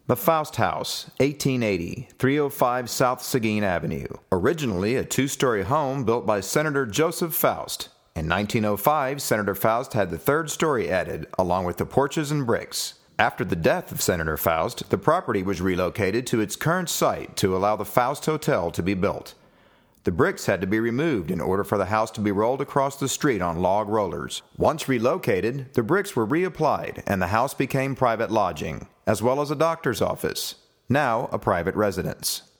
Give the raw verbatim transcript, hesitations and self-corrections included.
The Faust House, eighteen eighty, three oh five South Seguin Avenue. Originally a two-story home built by Senator Joseph Faust. In nineteen oh five, Senator Faust had the third story added, along with the porches and bricks. After the death of Senator Faust, the property was relocated to its current site to allow the Faust Hotel to be built. The bricks had to be removed in order for the house to be rolled across the street on log rollers. Once relocated, the bricks were reapplied and the house became private lodging, as well as a doctor's office, now a private residence.